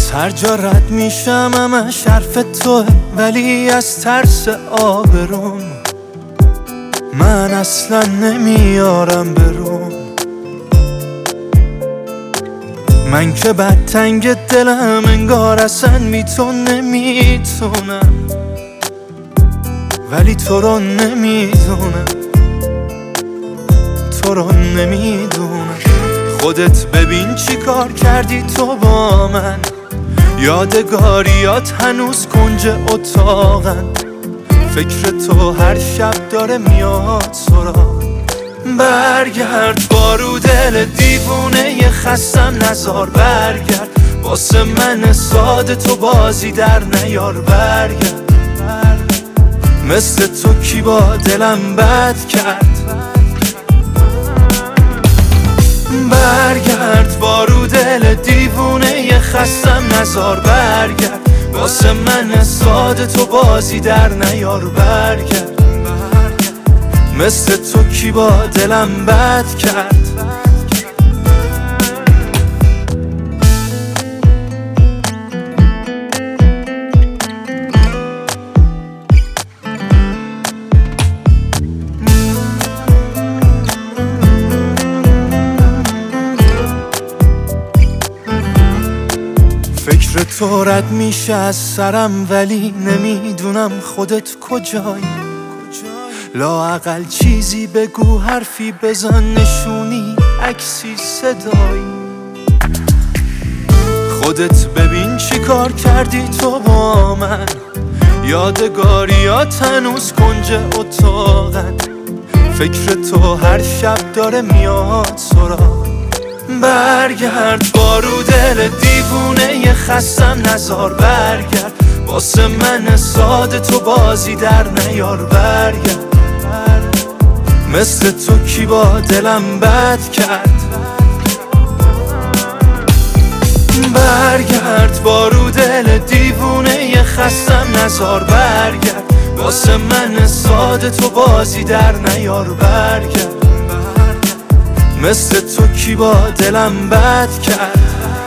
هر جا رد میشم همش حرف توه، ولی از ترس آبروم من اصلا نمیارم برون. من که بد تنگ دلم انگار اصلا نمیتونم، ولی تو رو نمیدونم، تو رو نمیدونم. خودت ببین چی کار کردی تو با من، یادگاریات هنوز کنج اتاقن. فکر تو هر شب داره میاد سراغ. برگرد بارو دل دیوونه خستم نزار، برگرد واسه من ساده تو بازی در نیار. برگرد مثل تو کی با دلم بد کرد. برگرد بارو دل دیوونه خستم نزار، برگرد واسه من ساده تو بازی در نیار. برگرد مثل تو کی با دلم بد کرد. فکر تو رد میشه از سرم، ولی نمیدونم خودت کجایی. لااقل چیزی بگو، حرفی بزن، نشونی، عکسی، صدایی. خودت ببین چی کار کردی تو با من، یادگاریات هنوز کنج اتاقن. فکر تو هر شب داره میاد سراغ. برگرد بارو دل دیوونه خستم نزار، برگرد واسه من ساده تو بازی در نیار. برگرد مثل تو کی با دلم بد کرد. برگرد بارو دل دیوونه خستم نزار، برگرد واسه من ساده تو بازی در نیار. برگرد مثل تو کی با دلم بد کرد.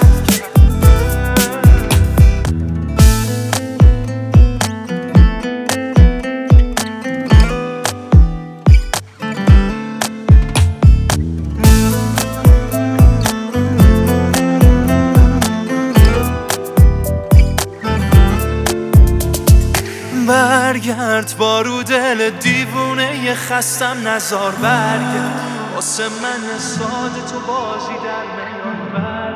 برگرد بارو دل دیوونه خستم نزار، برگرد واسه من ساده تو بازی در نیار.